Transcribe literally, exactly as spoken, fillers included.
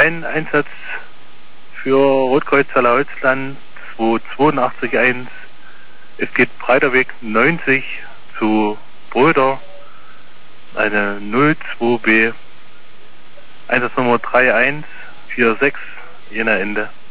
Ein Einsatz für Rotkreuz Zella-Holzland zwei zwei acht eins. Es geht Breiterweg neunzig zu Bröder. Eine null zwei B. Einsatznummer drei eins vier sechs, jener Ende.